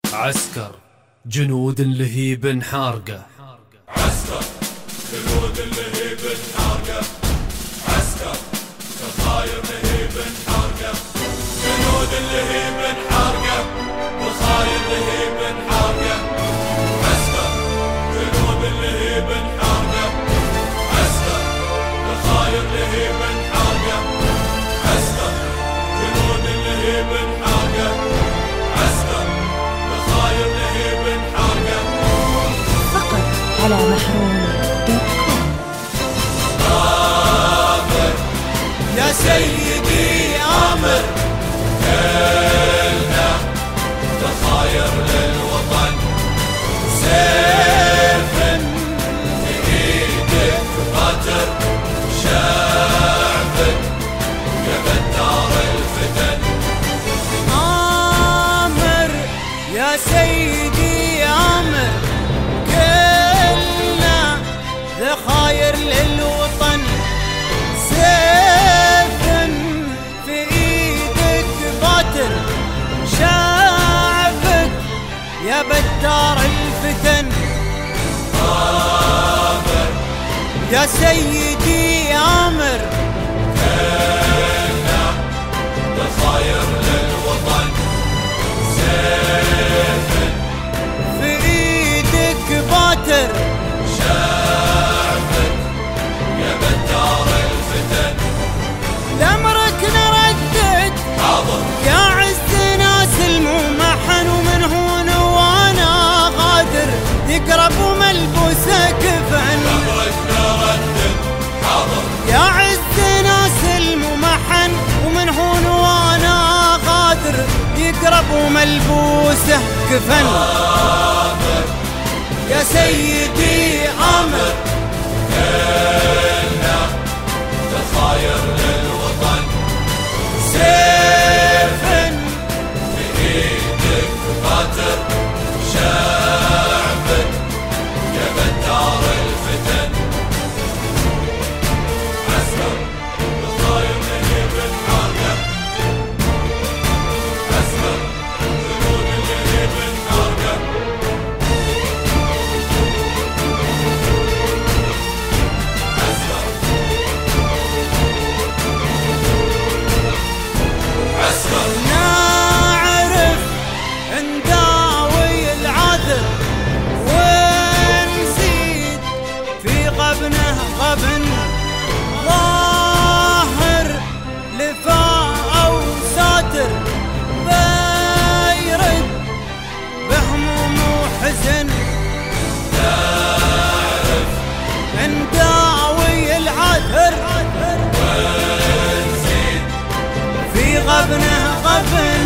عسكر جنود لهيب حارقة، عسكر جنود لهيب حارقة، عسكر خصاير لهيب حارقة، جنود لهيب حارقة، خصاير لهيب حارقة، عسكر جنود لهيب حارقة، عسكر خصاير لهيب حارقة، عسكر جنود لهيب حارقة، عسكر خصاير لهيب حارقة. فقط على محروم.com. آمر يا سيدي آمر، كلنا خصاير للوطن، سيف في ايدك قاتل شعبك يا بدار الفتن. آمر يا سيدي آمر، كلنا ذخاير للوطن، سيف في ايدك قاتل شعبك يا بدار الفتن. آمر يا سيدي آمر، كلنا خصاير للوطن، سيف في ايدك باتر شعبك يا بدار الفتن. لامرك نردد حاضر يا عز ناس الممحن، ومن هون وانا غادر يقرب وملبوسه كفن. أمرك نردد حاضر يا عز ناس الممحن، ومن هون وانا غادر يقرب وملبوسه كفن. آمر يا سيدي آمر، كلنا خصاير للوطن، سيف في ايدك قاتل شعبك يا بدار الفتن. عسكر خصاير لهيب حارقة، عسكر جنود لهيب حارقة، عسكر نعرف نداوي العذر ونزيد في غبنه غبن، ظاهر لفاء أو ساتر بيرد بهموم وحزن. نعرف نداوي العذر ونزيد في غبنه غبن،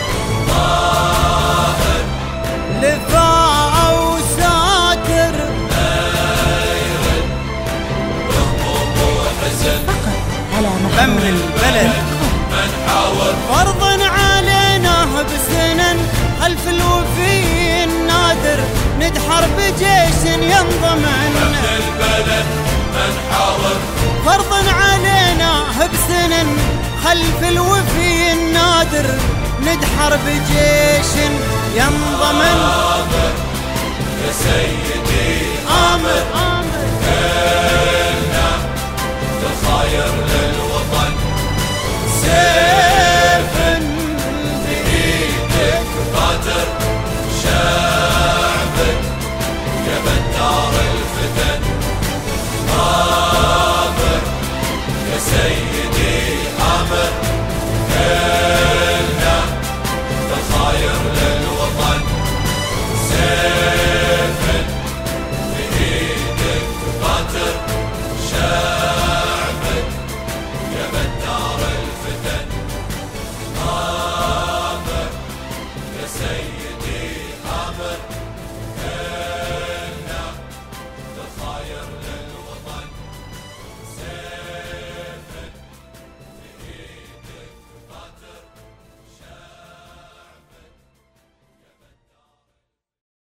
ظاهر لفاء أو ساتر يرد بهموم وحزن. فقط على أمن محروم.com. البلد من حاول فرض علينا بسنن، خلف الوفي النادر ندحر بجيش ينضمن. أمن البلد من حاول فرض علينا بسنن، خلف الوفي النادر ندحر بجيش ينضمن. آمر يا سيدي